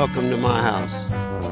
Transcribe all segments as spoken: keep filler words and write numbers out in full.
welcome to my house.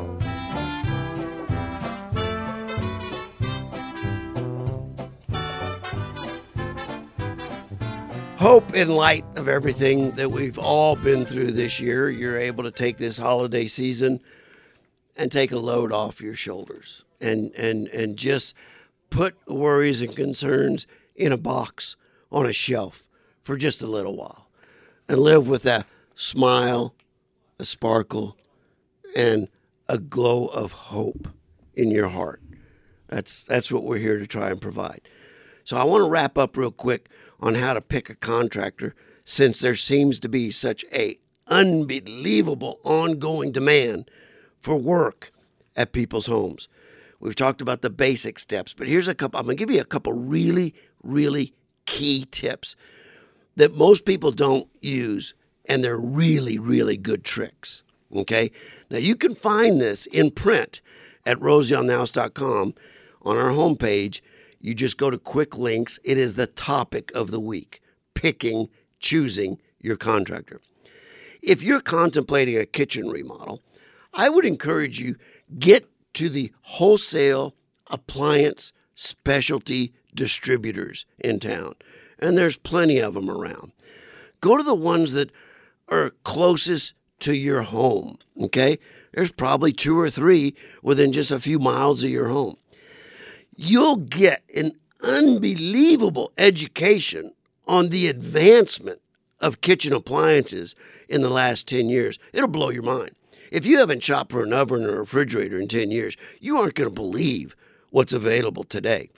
Hope in light of everything that we've all been through this year, you're able to take this holiday season and take a load off your shoulders and, and, and just put worries and concerns in a box on a shelf for just a little while and live with a smile, a sparkle, and a glow of hope in your heart. That's that's what we're here to try and provide. So I want to wrap up real quick on how to pick a contractor, since there seems to be such a unbelievable ongoing demand for work at people's homes. We've talked about the basic steps, but here's a couple. I'm going to give you a couple really, really key tips that most people don't use, and they're really, really good tricks, okay? Now, you can find this in print at rosie on the house dot com on our homepage. You just go to quick links. It is the topic of the week, picking, choosing your contractor. If you're contemplating a kitchen remodel, I would encourage you, get to the wholesale appliance specialty distributors in town. And there's plenty of them around. Go to the ones that are closest to your home, okay? There's probably two or three within just a few miles of your home. You'll get an unbelievable education on the advancement of kitchen appliances in the last ten years. It'll blow your mind. If you haven't shopped for an oven or a refrigerator in ten years, you aren't going to believe what's available today.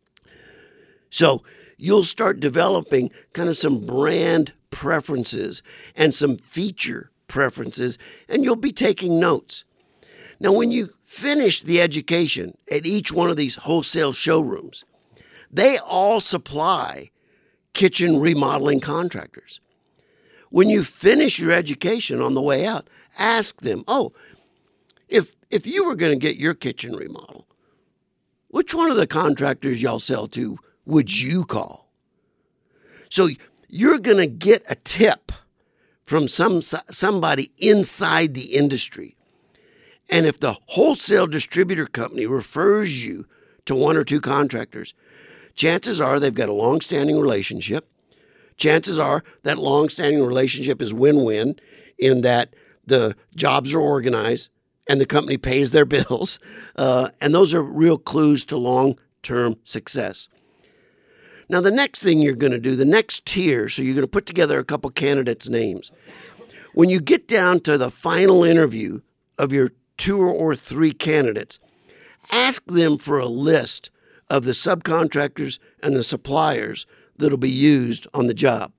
So you'll start developing kind of some brand preferences and some feature preferences, and you'll be taking notes. Now, when you finish the education at each one of these wholesale showrooms, they all supply kitchen remodeling contractors. When you finish your education on the way out, ask them, oh, if if you were going to get your kitchen remodel, which one of the contractors y'all sell to would you call? So you're going to get a tip from some somebody inside the industry. And if the wholesale distributor company refers you to one or two contractors, chances are they've got a long-standing relationship. Chances are that long-standing relationship is win-win in that the jobs are organized and the company pays their bills. Uh, and those are real clues to long-term success. Now, the next thing you're going to do, the next tier, so you're going to put together a couple candidates' names. When you get down to the final interview of your two or three candidates, ask them for a list of the subcontractors and the suppliers that'll be used on the job.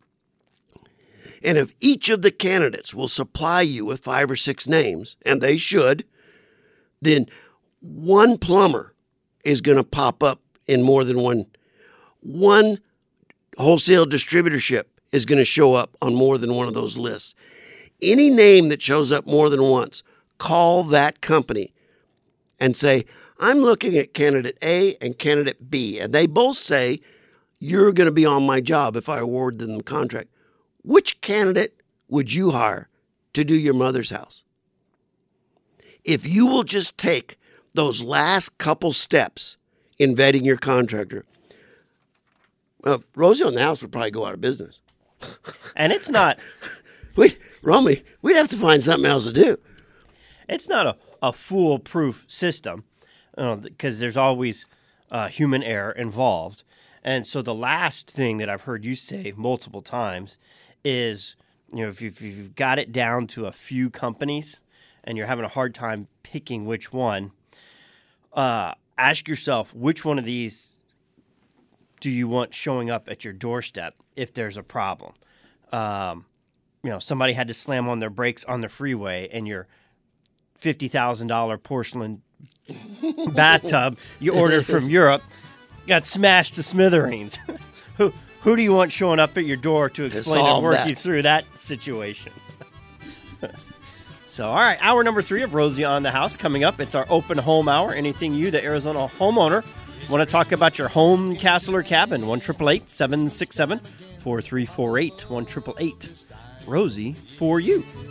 And if each of the candidates will supply you with five or six names, and they should, then one plumber is going to pop up in more than one. One wholesale distributorship is going to show up on more than one of those lists. Any name that shows up more than once, call that company and say, I'm looking at candidate A and candidate B, and they both say, you're going to be on my job if I award them the contract. Which candidate would you hire to do your mother's house? If you will just take those last couple steps in vetting your contractor, well, Rosie on the House would probably go out of business. And it's not... we, Romy, we'd have to find something else to do. It's not a, a foolproof system because uh, there's always uh, human error involved. And so the last thing that I've heard you say multiple times is, you know, if you've, if you've got it down to a few companies and you're having a hard time picking which one, uh, ask yourself, which one of these do you want showing up at your doorstep if there's a problem? Um, you know, somebody had to slam on their brakes on the freeway and your fifty thousand dollars porcelain bathtub you ordered from Europe got smashed to smithereens. who who do you want showing up at your door to explain and work that. you through that situation? So, all right, hour number three of Rosie on the House coming up. It's our open home hour. Anything you, the Arizona homeowner, want to talk about your home, castle, or cabin? one eight eight eight, seven six seven, four three four eight. one eight eight eight, Rosie for you.